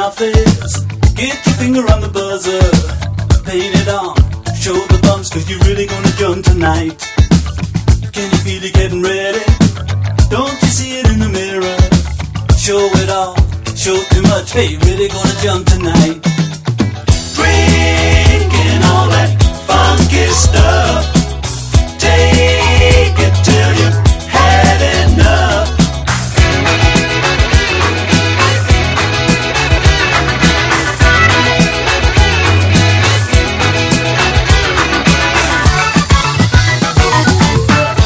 our face. Get your finger on the buzzer, paint it on, show the bumps, cause you're really gonna jump tonight. Can you feel it getting ready? Don't you see it in the mirror? Show it all, show too much, hey, really gonna jump tonight. Drinking all that funky stuff, take it till you